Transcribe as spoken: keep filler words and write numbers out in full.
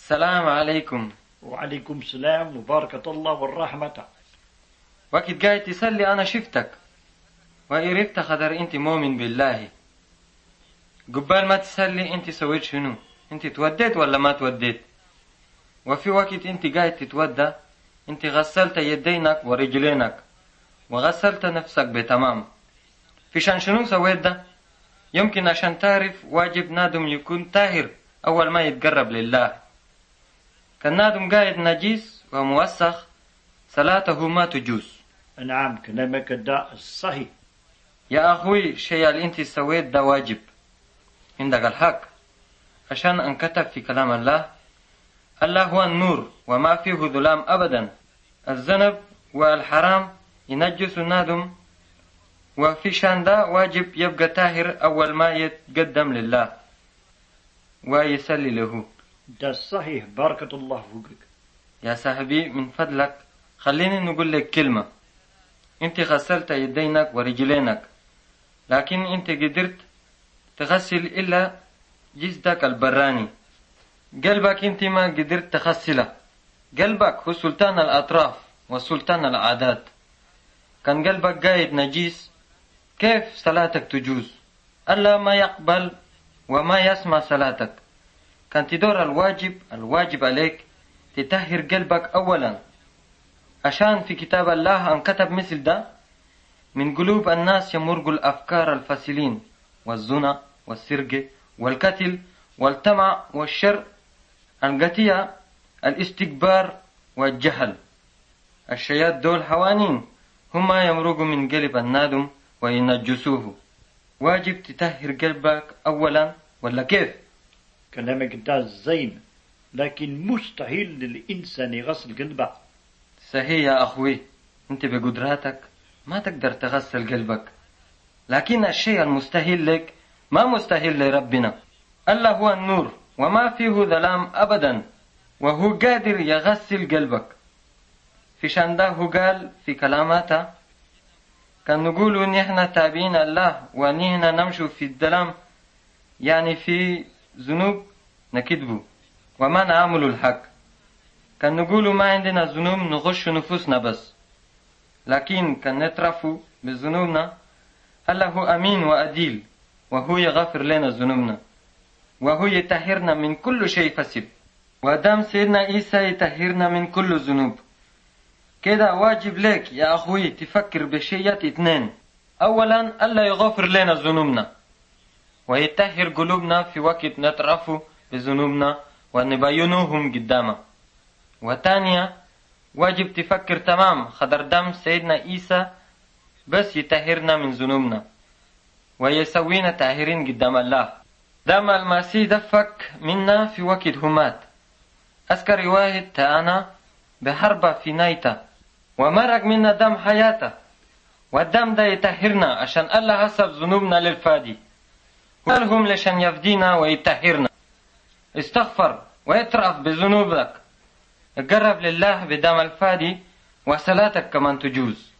السلام عليكم. وعليكم السلام وبركة الله والرحمة. وقت جاي تسلي أنا شفتك وعرفت خدر أنت مؤمن بالله. قبل ما تسلي أنت سويت شنو؟ أنت توديت ولا ما توديت؟ وفي وقت أنت جاي تتودى أنت غسلت يدينك ورجلينك وغسلت نفسك بتمام. في شان شنو سويت ده؟ يمكن عشان تعرف واجب نادم يكون طاهر أول ما يتقرب لله. كان نادم قاعد نجيس وموسخ صلاته ما تجوز. نعم كلامك ده الصحيح يا أخوي، الشيء اللي أنت سويت ده واجب، عندك الحق، عشان انكتب في كلام الله: الله هو النور وما فيه ظلام أبدا. الذنب والحرام ينجس النادم، وفي شان ده واجب يبقى طاهر أول ما يتقدم لله ويسلي له. ده الصحيح، باركة الله فوقك. يا صاحبي من فضلك خليني نقول لك كلمة. انت غسلت يدينك ورجلينك، لكن انت قدرت تغسل إلا جسدك البراني. قلبك انت ما قدرت تغسله. قلبك هو سلطان الأطراف وسلطان العادات. كان قلبك قايد نجيس، كيف صلاتك تجوز؟ الله ما يقبل وما يسمع صلاتك. كان تدور الواجب الواجب عليك تطهر قلبك أولا، عشان في كتاب الله انكتب مثل ده: من قلوب الناس يمرق الأفكار الفاسلين والزنا والسرقة والقتل والطمع والشر القتية الاستكبار والجهل. الشيات دول حوانين هما يمرقوا من قلب النادم وينجسوه. واجب تطهر قلبك أولا ولا كيف؟ كلامك ده زين، لكن مستحيل للإنسان يغسل قلبه. صحيح يا أخوي، انت بقدراتك ما تقدر تغسل قلبك، لكن الشيء المستحيل لك ما مستحيل لربنا. الله هو النور وما فيه ظلام أبدا، وهو قادر يغسل قلبك. في شانده هو قال في كلاماته: كان نقولوا نحن تابعين الله ونحن نمشوا في الظلام، يعني في ذنوب نكذبوا وما نعمل الحق. كان نقولوا ما عندنا ذنوب نغش نفوسنا بس، لكن كان نترفوا بذنوبنا. الله هو أمين وأديل، وهو يغفر لنا ذنوبنا وهو يطهرنا من كل شيء فاسد. ودام سيدنا عيسى يطهرنا من كل ذنوب. كده واجب لك يا أخوي تفكر بشيئات اثنين: أولا الله يغفر لنا ذنوبنا ويطهر قلوبنا في وقت نترفوا بذنوبنا ونبينوهم قدامه. وثانيا واجب تفكر تمام خضر دم سيدنا عيسى بس يطهرنا من ذنوبنا ويسوينا طاهرين قدام الله. دم المسيح دفك منا في وقت همات. أذكر رواية تانا بحربة في نايتا ومرق منا دم حياته، والدم ده يطهرنا عشان الله حسب ذنوبنا للفادي، وقالهم لشان يفدينا ويطهرنا. استغفر ويترف بذنوبك، اقرب لله بدم الفادي وصلاتك كمان تجوز.